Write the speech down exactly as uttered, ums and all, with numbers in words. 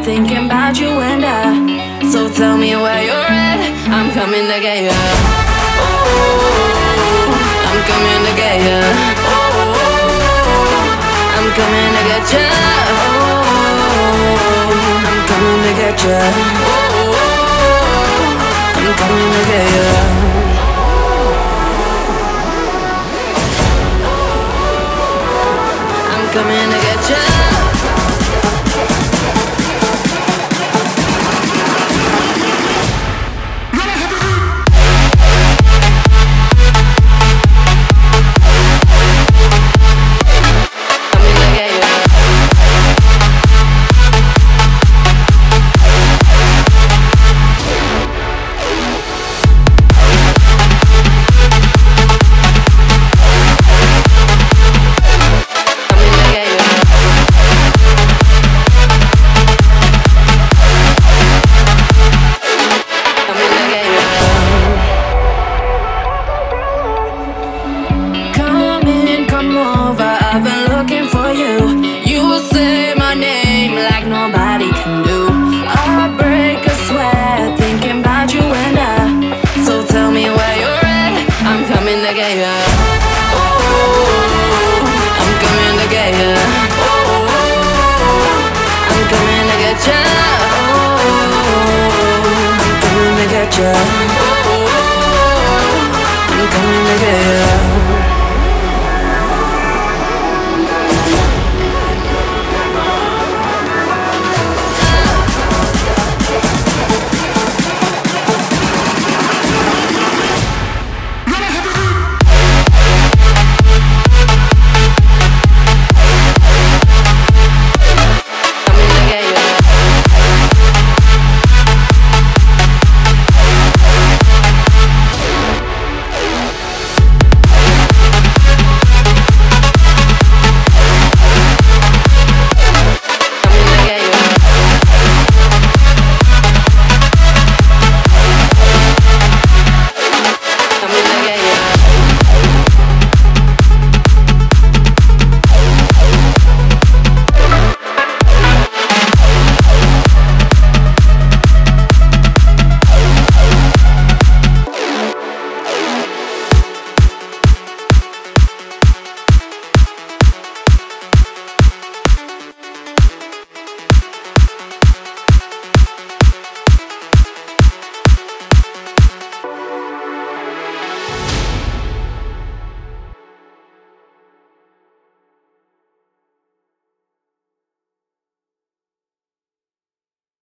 thinking about you and I. So tell me where you're at, I'm coming to get ya. Oh, I'm coming to get ya. Oh, I'm coming to get ya. Oh, I'm coming to get ya. Oh, I'm coming to get ya. Coming to get you. Yeah.